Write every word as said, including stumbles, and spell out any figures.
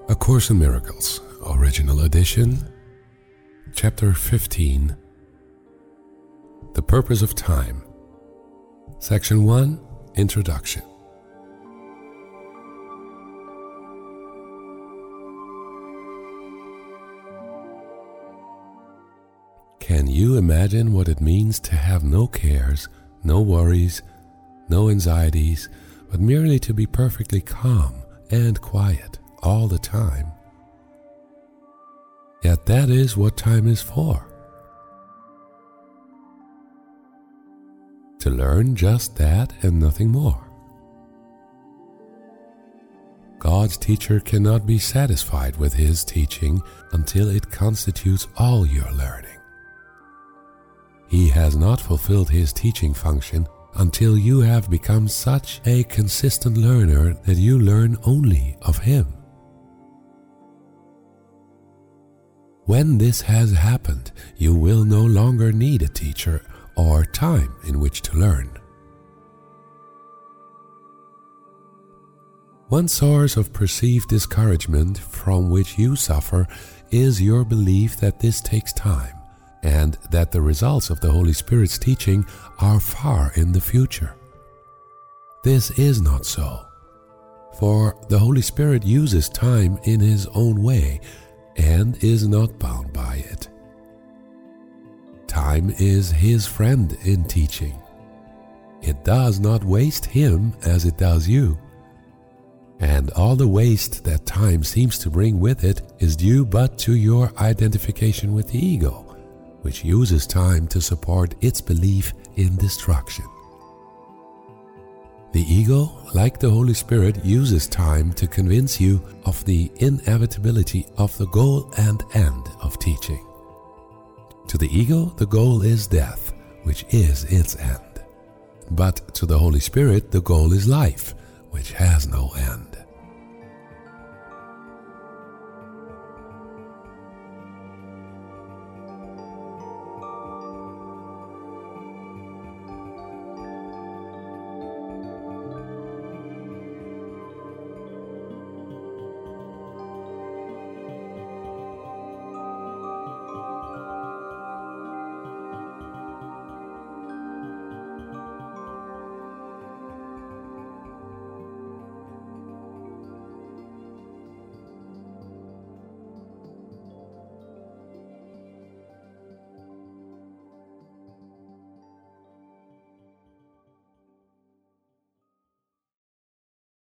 A Course in Miracles, Original Edition, Chapter fifteen, The Purpose of Time, Section one, Introduction. Can you imagine what it means to have no cares, no worries, no anxieties, but merely to be perfectly calm and quiet all the time? Yet that is what time is for. To learn just that and nothing more. God's teacher cannot be satisfied with his teaching until it constitutes all your learning. He has not fulfilled his teaching function until you have become such a consistent learner that you learn only of him. When this has happened, you will no longer need a teacher or time in which to learn. One source of perceived discouragement from which you suffer is your belief that this takes time, and that the results of the Holy Spirit's teaching are far in the future. This is not so, for the Holy Spirit uses time in his own way and is not bound by it. Time is his friend in teaching. It does not waste him as it does you, and all the waste that time seems to bring with it is due but to your identification with the ego, which uses time to support its belief in destruction. The ego, like the Holy Spirit, uses time to convince you of the inevitability of the goal and end of teaching. To the ego, the goal is death, which is its end. But to the Holy Spirit, the goal is life, which has no end.